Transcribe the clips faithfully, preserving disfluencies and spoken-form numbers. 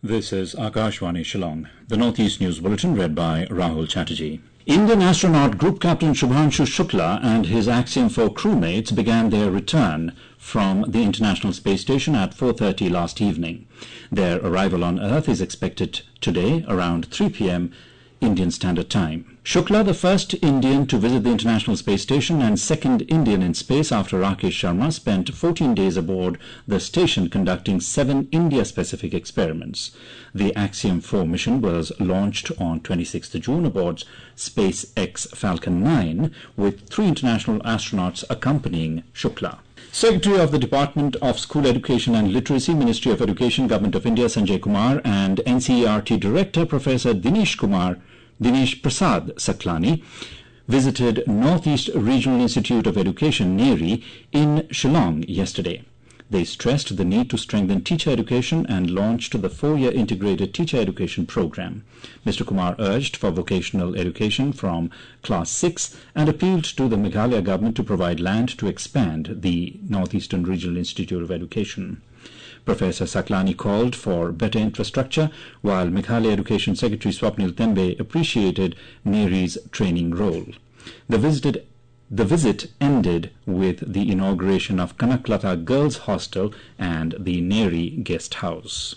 This is Akashvani Shillong. The Northeast News Bulletin read by Rahul Chatterjee. Indian astronaut Group Captain Shubhanshu Shukla and his Axiom four crewmates began their return from the International Space Station at four thirty last evening. Their arrival on Earth is expected today around three p m Indian Standard Time. Shukla, the first Indian to visit the International Space Station and second Indian in space after Rakesh Sharma, spent fourteen days aboard the station conducting seven India-specific experiments. The Axiom four mission was launched on twenty-sixth of June aboard SpaceX Falcon nine, with three international astronauts accompanying Shukla. Secretary of the Department of School Education and Literacy, Ministry of Education, Government of India, Sanjay Kumar, and N C E R T Director, Professor Dinesh Kumar, Dinesh Prasad Saklani, visited Northeast Regional Institute of Education, NERI, in Shillong yesterday. They stressed the need to strengthen teacher education and launched the four-year integrated teacher education program. Mister Kumar urged for vocational education from class six and appealed to the Meghalaya government to provide land to expand the Northeastern Regional Institute of Education. Professor Saklani called for better infrastructure, while Meghalaya Education Secretary Swapnil Tembe appreciated NERI's training role. The visited The visit ended with the inauguration of Kanaklata Girls Hostel and the NERI Guest House.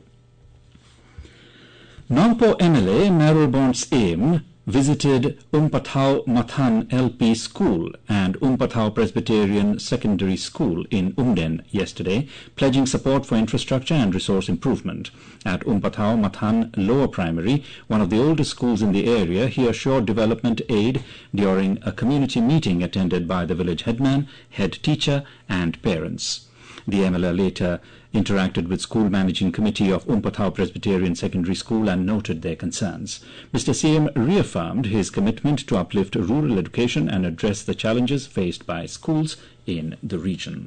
Nagpur M L A Narulbon's aim visited Umpathau Mathan L P School and Umpathau Presbyterian Secondary School in Umden yesterday, pledging support for infrastructure and resource improvement. At Umpathau Mathan Lower Primary, one of the oldest schools in the area, he assured development aid during a community meeting attended by the village headman, head teacher, and parents. The M L A later interacted with School Managing Committee of Umpathau Presbyterian Secondary School and noted their concerns. Mister C M reaffirmed his commitment to uplift rural education and address the challenges faced by schools in the region.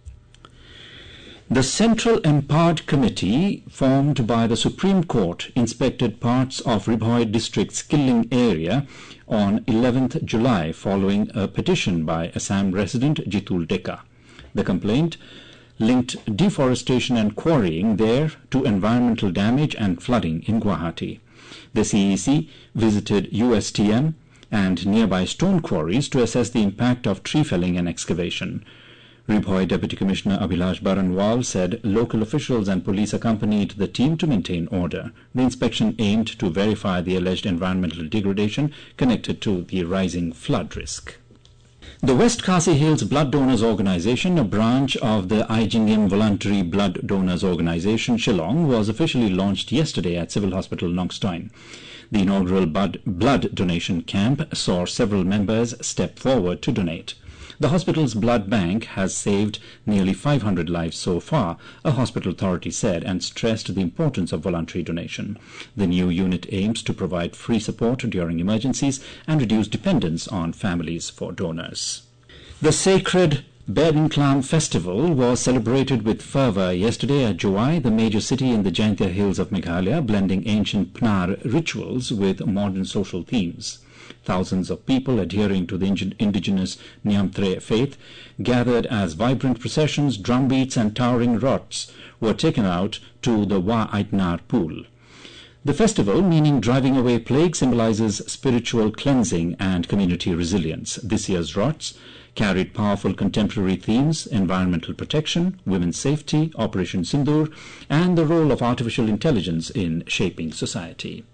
The Central Empowered Committee, formed by the Supreme Court, inspected parts of Ribhoi District's Killing area on eleventh of July following a petition by Assam resident Jitul Deka. The complaint linked deforestation and quarrying there to environmental damage and flooding in Guwahati. The C E C visited U S T M and nearby stone quarries to assess the impact of tree felling and excavation. Ribhoi Deputy Commissioner Abhilash Baranwal said local officials and police accompanied the team to maintain order. The inspection aimed to verify the alleged environmental degradation connected to the rising flood risk. The West Khasi Hills Blood Donors Organization, a branch of the Ijingim Voluntary Blood Donors Organization, Shillong, was officially launched yesterday at Civil Hospital Nongstoin. The inaugural blood donation camp saw several members step forward to donate. The hospital's blood bank has saved nearly five hundred lives so far, a hospital authority said, and stressed the importance of voluntary donation. The new unit aims to provide free support during emergencies and reduce dependence on families for donors. The sacred Bednklam festival was celebrated with fervor yesterday at Jowai, the major city in the Jaintia Hills of Meghalaya, blending ancient Pnar rituals with modern social themes. Thousands of people adhering to the indigenous Nyamtre faith gathered as vibrant processions, drumbeats, and towering rots were taken out to the Wa Aitnar pool. The festival, meaning driving away plague, symbolizes spiritual cleansing and community resilience. This year's rots carried powerful contemporary themes: environmental protection, women's safety, Operation Sindoor, and the role of artificial intelligence in shaping society.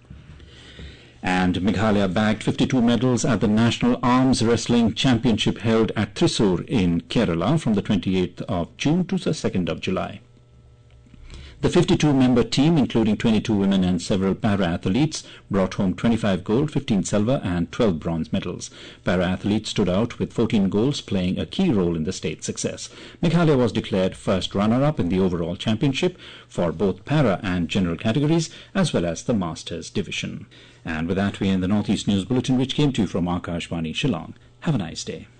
And Meghalaya bagged fifty-two medals at the National Arms Wrestling Championship held at Thrissur in Kerala from the twenty-eighth of June to the second of July. The fifty-two member team, including twenty-two women and several para-athletes, brought home twenty-five gold, fifteen silver, and twelve bronze medals. Para-athletes stood out with fourteen golds, playing a key role in the state's success. Meghalaya was declared first runner-up in the overall championship for both para and general categories, as well as the Masters division. And with that, we end the Northeast News Bulletin, which came to you from Akashvani Shillong. Have a nice day.